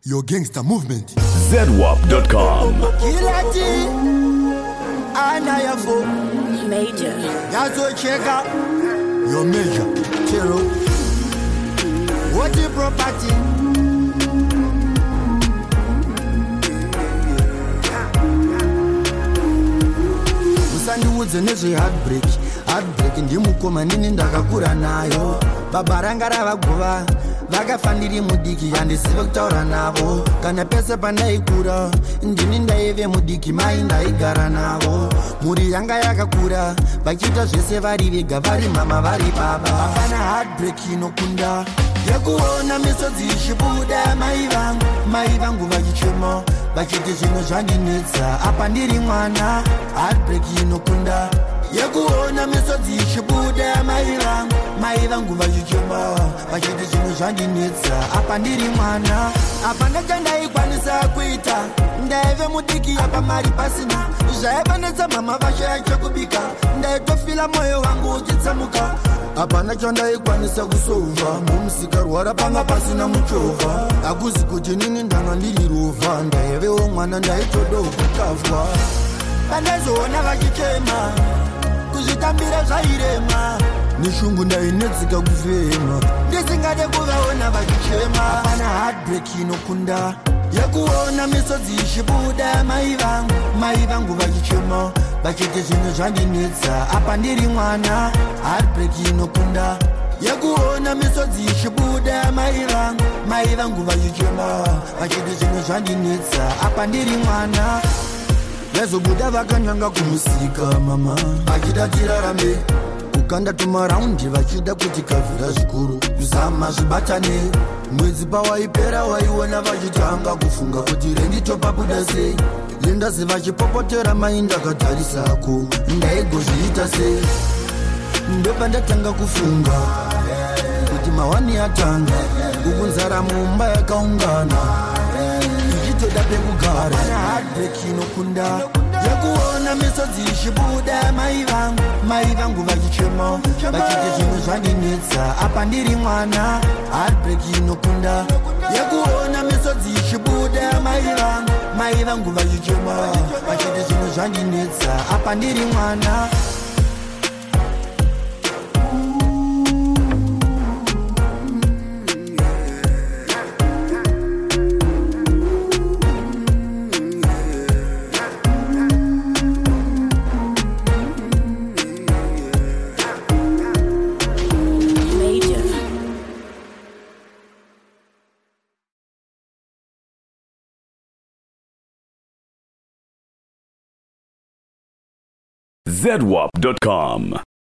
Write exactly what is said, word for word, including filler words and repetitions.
Your gangster movement. Z W A P dot com. Kilati Anayafo Major. Yazo Cheka Your major. Chero What your property Usandi woods nezve heartbreak Heartbreak ndimukoma nini ndakakura nayo Baba ranga ravaguva vakafandiri mudiki yandizive kutaura navo kana pese pandaikura ndini ndaive mudiki mai ndaigara navo mhuri yanga yakakura vachiita zvese vari vega vari mama vari baba hapana heartbreak inokunda yekuona misodzi ichibuda mai vangu mai vangu vachichema vachiti zvinhu zvandinetsa apa ndiri mwana heartbreak inokunda yekuona misodzi ichibuda mai vangu mai vangu vachichema vachiti zvinhu zvandinetsa apa ndiri mwana apa ndachandaikwanisa kuita ndaive mudiki apa mari pasina zvaivanetsa mama vashaya chekubika ndaitofila mwoyo wangu uchitsamuka apa ndachandaikwanisa kusova mumusika rwara panga pasina muchovha hakuzi kuti nini ndanga ndiri rovha ndaivewo mwana ndaitodo kutafwa pandazoona vachichema kuzvitambira zvairema neshungu ndainetsika kufema ndisingade kuvaona vachichema hapana heartbreak inokunda yekuona misodzi ichibuda mai vangu mai vangu vachichema vachiti zvinhu zvandinetsa apa ndiri mwana heartbreak inokunda yekuona misodzi ichibuda mai vangu mai vangu vachichema vachiti zvinhu zvandinetsa apa ndiri mwana vezobuda vakanyanga kumusika mama vachida tirarambe kukanda tumaraundi vachida kuti kavhira zvikuru kuzama zvibatane mwedzi pawaipera waiona vachitanga kufunga kuti renditopabuda sei lindasi vachipopotera mai ndakatarisako ndaigozviita sei ndopa ndatanga kufunga kuti mawani atanga kukunzara mumba yakaungana ichitoda pekugara heartbreak inokunda yekuona misodzi ichibuda mai vangu mai vangu vachichema vachiti zvinhu zvandinetsa apa ndiri mwana heartbreak inokunda yekuona misodzi ichibuda mai vangu mai vangu vachichema vachiti zvinhu zvandinetsa apa ndiri mwana Z W A P dot com.